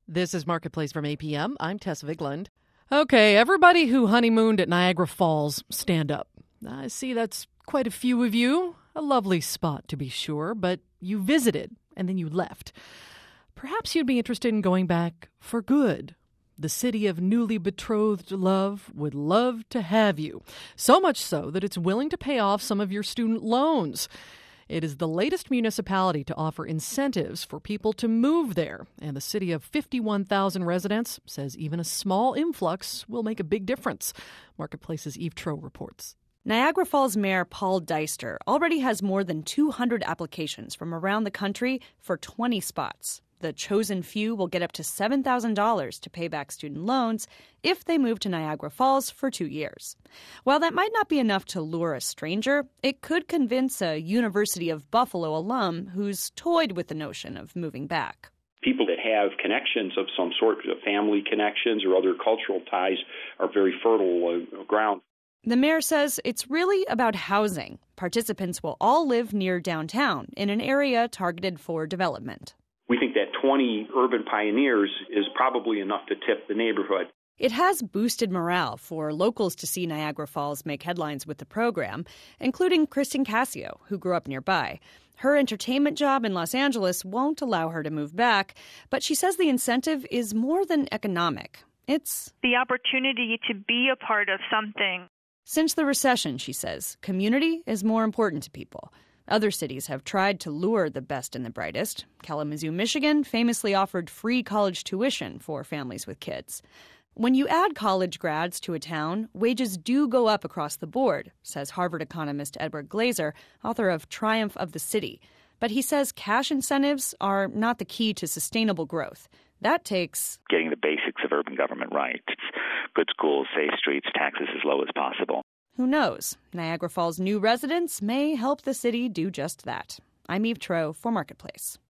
This is Marketplace from APM. I'm Tess Vigland. Okay, everybody who honeymooned at Niagara Falls, stand up. I see that's quite a few of you. A lovely spot, to be sure, but you visited and then you left. Perhaps you'd be interested in going back for good. The city of newly betrothed love would love to have you, so much so that it's willing to pay off some of your student loans. It is the latest municipality to offer incentives for people to move there, and the city of 51,000 residents says even a small influx will make a big difference. Marketplace's Eve Troeh reports. Niagara Falls Mayor Paul Deister already has more than 200 applications from around the country for 20 spots. The chosen few will get up to $7,000 to pay back student loans if they move to Niagara Falls for 2 years. While that might not be enough to lure a stranger, it could convince a University of Buffalo alum who's toyed with the notion of moving back. People that have connections of some sort, family connections or other cultural ties, are very fertile ground. The mayor says it's really about housing. Participants will all live near downtown in an area targeted for development. We think that 20 urban pioneers is probably enough to tip the neighborhood. It has boosted morale for locals to see Niagara Falls make headlines with the program, including Kristen Cassio, who grew up nearby. Her entertainment job in Los Angeles won't allow her to move back, but she says the incentive is more than economic. It's the opportunity to be a part of something. Since the recession, she says, community is more important to people. Other cities have tried to lure the best and the brightest. Kalamazoo, Michigan famously offered free college tuition for families with kids. When you add college grads to a town, wages do go up across the board, says Harvard economist Edward Glaser, author of Triumph of the City. But he says cash incentives are not the key to sustainable growth. That takes getting the basics of urban government right. Good schools, safe streets, taxes as low as possible. Who knows? Niagara Falls' new residents may help the city do just that. I'm Eve Troeh for Marketplace.